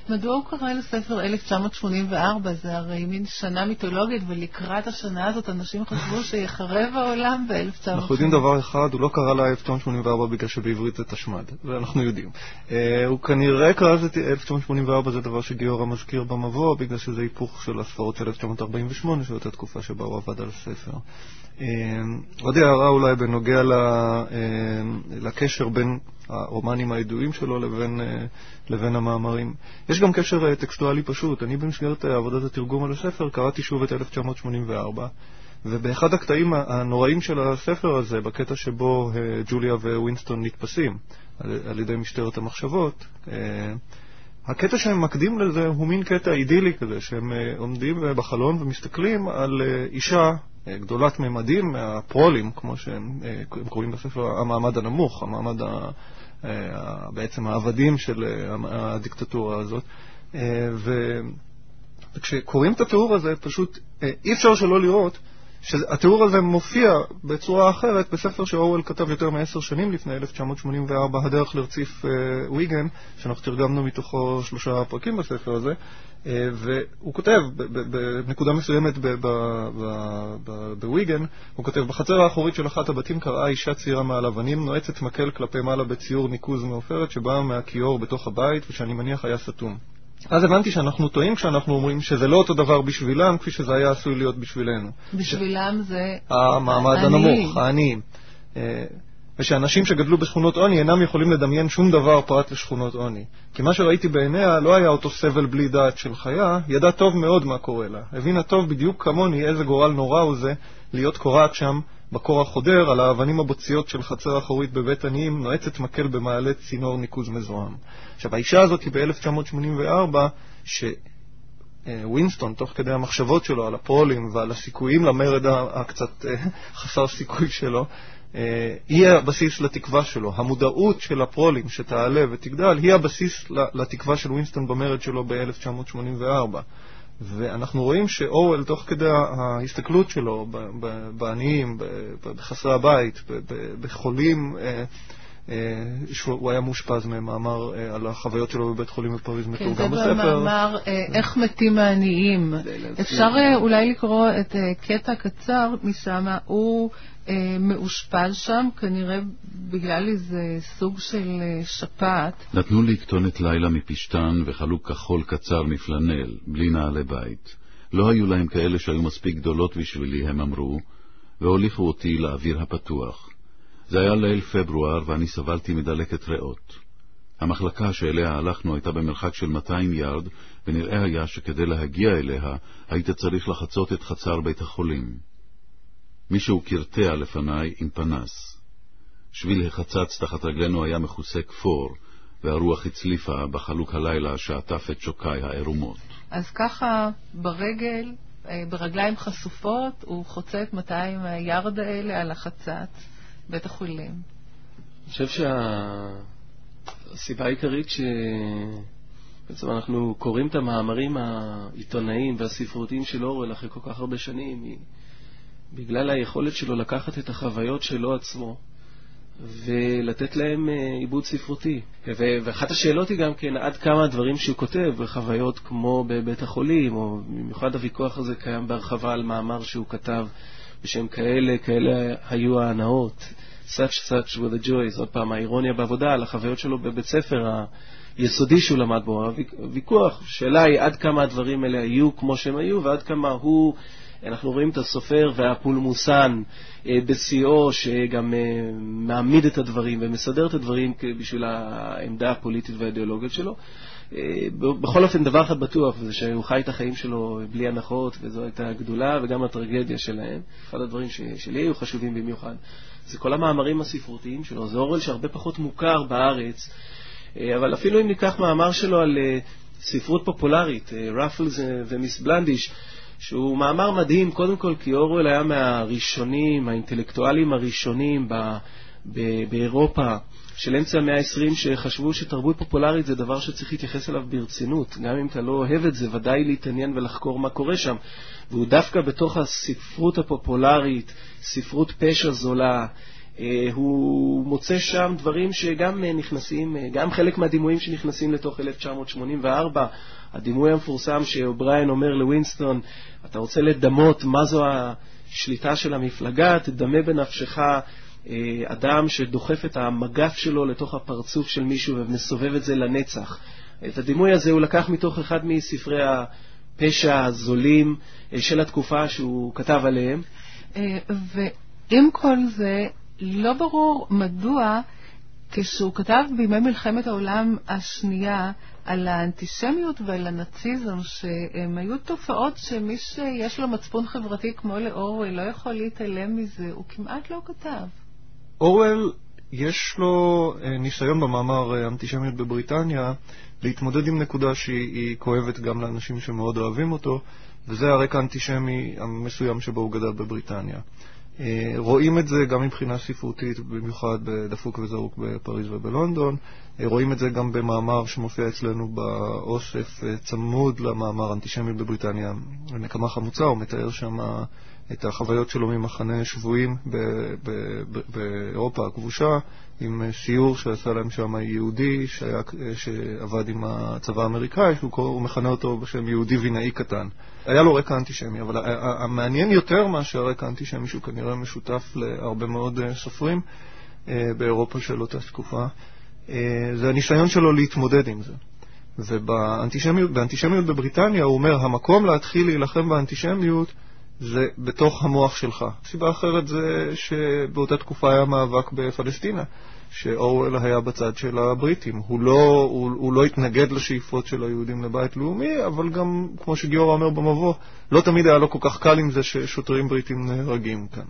מדוע הוא קרא לספר 1984? זה הרי מין שנה מיתולוגית, ולקראת השנה הזאת אנשים חשבו שיחרב העולם ב-1984. אנחנו יודעים דבר אחד, הוא לא קרא לה 1984 בגלל שבעברית זה תשמד, ואנחנו יודעים. הוא כנראה קרא את 1984, זה דבר שגיורא מזכיר במבוא, בגלל שזה היפוך של הספרות של 1948, שזאת התקופה שבה הוא עבד על הספר. עוד הערה אולי בנוגע לקשר בין הרומנים הידועים שלו לבין המאמרים. יש גם קשר טקסטואלי פשוט. אני במסגרת עבודת התרגום על הספר קראתי שוב את 1984, ובאחד הקטעים הנוראים של הספר הזה, בקטע שבו ג'וליה ווינסטון נתפסים על ידי משטרת המחשבות, הקטע שהם מקדים לזה הוא מין קטע אידילי כזה, שהם עומדים בחלון ומסתכלים על אישה גדולת ממדים, מהפרולים, כמו שהם קוראים בספר, המעמד הנמוך, בעצם העבדים של הדיקטטורה הזאת. וכשקוראים את התיאור הזה, פשוט אי אפשר שלא לראות שהתיאור הזה מופיע בצורה אחרת בספר שאורוול כתב יותר מ10 שנים לפני 1984, הדרך לרציף ויגן, שאנחנו תרגמנו מתוכו 3 פרקים בספר הזה, והוא כותב בנקודה מסוימת בוויגן, הוא כותב: בחצר האחורית של אחת הבתים קראה אישה צעירה מעל אבנים, נועצת מקל כלפי מעלה בציור ניקוז מעופרת שבאה מהכיור בתוך הבית, ושאני מניח היה סתום. אז הבנתי שאנחנו טועים כשאנחנו אומרים שזה לא אותו דבר בשבילם כפי שזה היה עשוי להיות בשבילנו. בשבילם זה המעמד הנמוך, העניים. ושאנשים שגדלו בשכונות עוני אינם יכולים לדמיין שום דבר פרט לשכונות עוני. כי מה שראיתי בעיניה לא היה אותו סבל בלי דעת של חיה, ידעה טוב מאוד מה קורה לה. הבינה טוב בדיוק כמוני איזה גורל נורא הוא זה להיות קורעת שם בקור החודר על האבנים הבוציות של חצר אחורית בבית עניים, נועצת מקל במעלה צינור ניקוז מזוהם. עכשיו, האישה הזאת היא ב-1984, שווינסטון, תוך כדי המחשבות שלו על הפרולים ועל הסיכויים למרד הקצת חסר סיכוי שלו, היא הבסיס לתקווה שלו. המודעות של הפרולים שתעלה ותגדל היא הבסיס לתקווה של ווינסטון במרד שלו ב-1984. ואנחנו רואים שאורוול, תוך כדי ההסתכלות שלו בעניים, בחסרי הבית, בחולים, הוא היה מושפז ממאמר על החוויות שלו בבית חולים בפריז, מתורגם בספר. כן, זה במאמר איך מתים העניים. אפשר אולי לקרוא את קטע קצר משם. הוא מאושפז שם, כנראה בגלל איזה סוג של שפעת. נתנו לי כתונת לילה מפשטן וחלוק כחול קצר מפלנל, בלי נעלי בית. לא היו להם כאלה שהיו מספיק גדולות בשבילי, הם אמרו, והוליכו אותי לאוויר הפתוח. זה היה ליל פברואר ואני סבלתי מדלקת ריאות. המחלקה שאליה הלכנו הייתה במרחק של 200 ירד, ונראה היה שכדי להגיע אליה היית צריך לחצות את חצר בית החולים. מישהו קרטע לפניי עם פנס. שביל החצץ תחת רגלנו היה מכוסה כפור, והרוח הצליפה בחלוק הלילה שעטף את שוקי הערומות. אז ככה ברגל, ברגליים חשופות, הוא חוצה את 200 הירד האלה על החצץ בית החולים. אני חושב שהסיבה העיקרית שבעצם אנחנו קוראים את המאמרים העיתונאיים והספרותיים של אורוול אחרי כל כך הרבה שנים, היא בגלל היכולת שלו לקחת את החוויות שלו עצמו ולתת להם עיבוד ספרותי. ואחת השאלות היא גם כן עד כמה הדברים שהוא כותב בחוויות כמו בבית החולים, או במיוחד הוויכוח הזה קיים בהרחבה על מאמר שהוא כתב בשם כאלה היו ההנאות, such were the joys. עוד פעם, האירוניה בעבודה על החוויות שלו בבית ספר היסודי שהוא למד בו. הוויכוח, שאלה היא עד כמה הדברים האלה היו כמו שהם היו, ועד כמה הוא, אנחנו רואים את הסופר והפולמוסן בשיאו שגם מעמיד את הדברים ומסדר את הדברים בשביל העמדה הפוליטית והאידיאולוגית שלו. בכל אופן, דבר אחד בטוח, זה שהוא חי את החיים שלו בלי הנחות, וזו הייתה הגדולה וגם הטרגדיה שלהם. אחד הדברים שלי היו חשובים במיוחד זה כל המאמרים הספרותיים שלו. זה אורוול שהרבה פחות מוכר בארץ, אבל אפילו אם ניקח מאמר שלו על ספרות פופולרית, רפלס ומיס בלנדיש, שהוא מאמר מדהים, קודם כל כי אורוול היה מהראשונים, האינטלקטואלים הראשונים באירופה של אמצע המאה ה-20 שחשבו שתרבות פופולרית זה דבר שצריך להתייחס אליו ברצינות. גם אם אתה לא אוהב את זה, ודאי להתעניין ולחקור מה קורה שם. והוא דווקא בתוך הספרות הפופולרית, ספרות פשע זולה, הוא מוצא שם דברים שגם נכנסים, גם חלק מהדימויים שנכנסים לתוך 1984, הדימוי המפורסם שאובריין אומר לווינסטון, אתה רוצה לדמות מה זו השליטה של המפלגה, תדמה בנפשך אדם שדוחף את המגף שלו לתוך הפרצוף של מישהו ומסובב את זה לנצח. את הדימוי הזה הוא לקח מתוך אחד מספרי הפשע הזולים של התקופה שהוא כתב עליהם. ועם כל זה, לא ברור מדוע כשהוא כתב בימי מלחמת העולם השנייה על האנטישמיות ועל הנאציזם, שהם היו תופעות שמי שיש לו מצפון חברתי כמו לאורוול לא יכול להתעלם מזה, הוא כמעט לא כתב. אורוול יש לו ניסיון במאמר אנטישמיות בבריטניה להתמודד עם נקודה שהיא כואבת גם לאנשים שמאוד אוהבים אותו, וזה הרקע האנטישמי המסוים שבו הוא גדל בבריטניה. רואים את זה גם מבחינה ספרותית, במיוחד בדפוק וזרוק בפריז ובלונדון. רואים את זה גם במאמר שמופיע אצלנו באוסף צמוד למאמר אנטישמיות בבריטניה, נקמה חמוצה. הוא מתאר שם את החוויות שלו ממחנה שבויים באירופה הכבושה, עם סיור שעשה להם שם יהודי שעבד עם הצבא האמריקאי, שהוא מכנה אותו בשם יהודי וינאי קטן. היה לו רקע אנטישמי, אבל המעניין יותר מאשר הרקע האנטישמי, שהוא כנראה משותף להרבה מאוד סופרים באירופה של אותה תקופה, זה הניסיון שלו להתמודד עם זה. ובאנטישמיות בבריטניה הוא אומר, המקום להתחיל להילחם באנטישמיות זה בתוך המוח שלך. סיבה אחרת זה שבאותה תקופה היה מאבק בפלסטינה, שאורוול היה בצד של הבריטים. הוא לא התנגד לשאיפות של היהודים לבית לאומי, אבל גם, כמו שגיורא אומר במבוא, לא תמיד היה לו כל כך קל עם זה ששוטרים בריטים נהרגים כאן.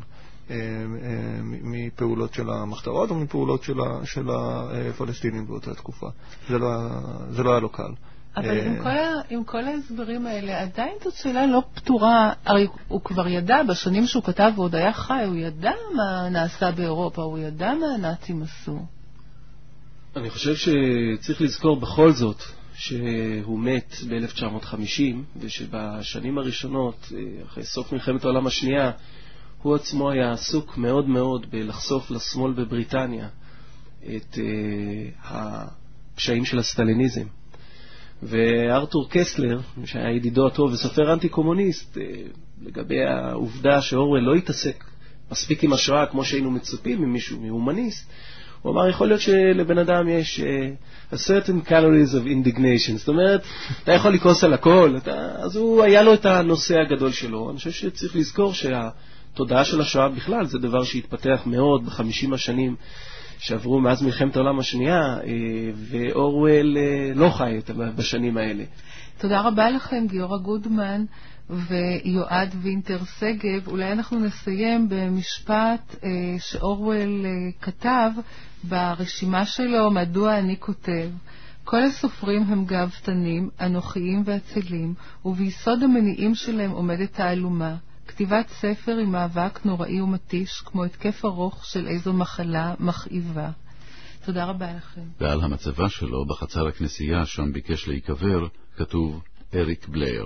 מפעולות של המחתרות או מפעולות של הפלסטינים באותה תקופה. זה לא היה לו קל. אבל עם כל ההסברים האלה, עדיין זאת שאלה לא פתורה. הרי הוא כבר ידע, בשנים שהוא כתב ועוד היה חי, הוא ידע מה נעשה באירופה, הוא ידע מה הנאצים עשו. אני חושב שצריך לזכור בכל זאת שהוא מת ב-1950, ושבשנים הראשונות, אחרי סוף מלחמת העולם השנייה, הוא עצמו היה עסוק מאוד מאוד בלחשוף לשמאל בבריטניה את הפשעים של הסטליניזם. וארתור קסלר, שהיה ידידו הטוב וסופר אנטי-קומוניסט, לגבי העובדה שאורוול לא התעסק מספיק עם השואה כמו שהיינו מצופים ממישהו, מהומניסט, הוא אמר, יכול להיות שלבן אדם יש a certain calories of indignation, זאת אומרת, אתה יכול לקרוס על הכל, אז הוא היה לו את הנושא הגדול שלו. אני חושב שצריך לזכור שהתודעה של השואה בכלל זה דבר שהתפתח מאוד ב50 השנים שעברו מאז מלחמת העולם השנייה, ואורוול לא חי בשנים האלה. תודה רבה לכם, גיורא גודמן ויועד וינטר סגב. אולי אנחנו נסיים במשפט שאורוול כתב ברשימה שלו, מדוע אני כותב. כל הסופרים הם גאוותנים, אנוכיים ואצילים, וביסוד המניעים שלהם עומדת תעלומה. כתיבת ספר עם מאבק נוראי ומתיש, כמו התקף ארוך של איזו מחלה מכאיבה. תודה רבה לכם. ועל המצבה שלו בחצר הכנסייה, שם ביקש להיקבר, כתוב אריק בלייר.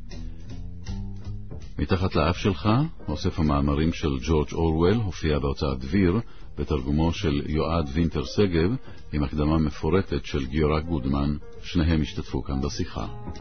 מתחת לאף שלך, אוסף המאמרים של ג'ורג' אורוול הופיע בהוצאת דביר, בתרגומו של יועד וינטר סגב, עם הקדמה מפורטת של גיורא גודמן. שניהם השתתפו כאן בשיחה.